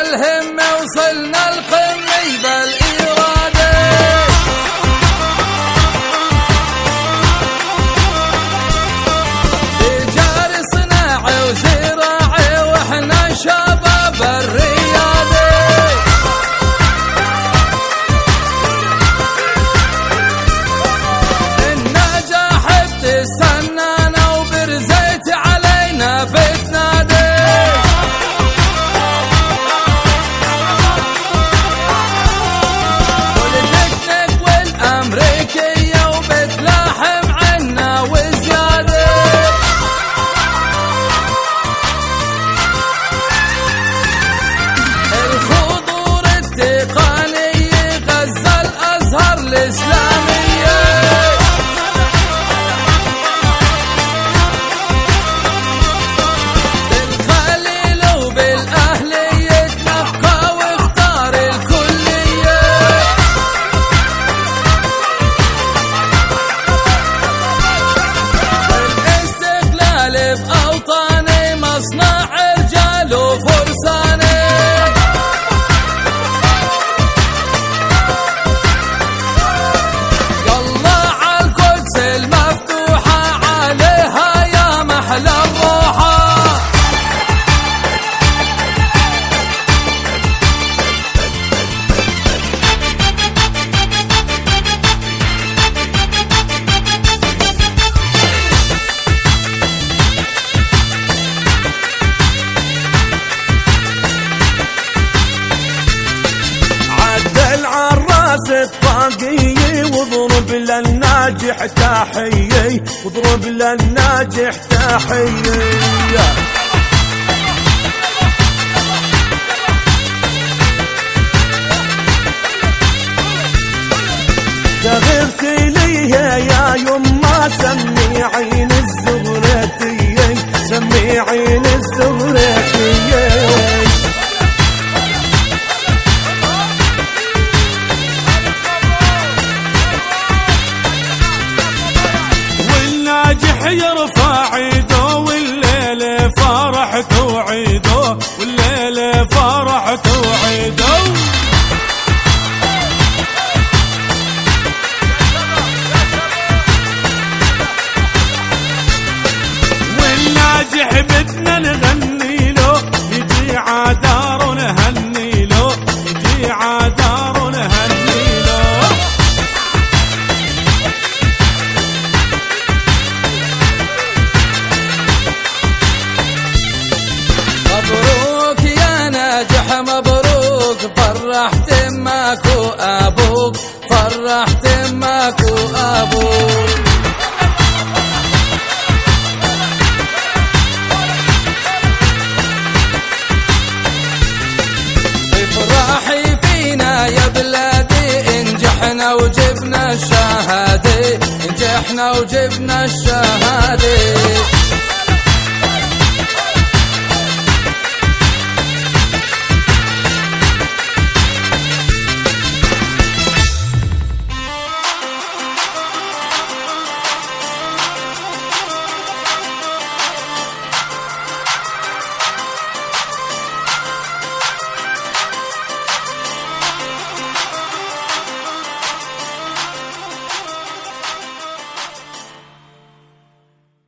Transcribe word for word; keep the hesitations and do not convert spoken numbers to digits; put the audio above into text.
بالهمة وصلنا القمة بالإرادة. تجار صناعي وزراعي واحنا شباب الريادة. النجاح بتستنانا وبرزيت علينا بتنادي. أمريكية وبتلاحم عنا وزيادة. الخضور التقنية غزة الأزهر الإسلامية. بالخليل وبالأهلية تنقى واختار الكلية. بأوطاني مصنع رجال وفرساني. يلا عالقدس المفتوحة عليها يا محلى الروحة. الطاقية واضرب للناجح تحية، واضرب للناجح تحية. تغيرتي ليها يا يما سميعين الزغراتية، سميعين الزغراتية. يرفع عيده والليلة فرحته عيده، والليلة فرحته عيده. والناجح بدنا نغني له، يجي عدار نهني له، يجي عدار نهني له. مبروك يا ناجح مبروك، فرحت امك وابوك، فرحت امك وابوك. افرحي فينا يا بلادي، انجحنا وجبنا الشهادة، انجحنا وجبنا الشهادة.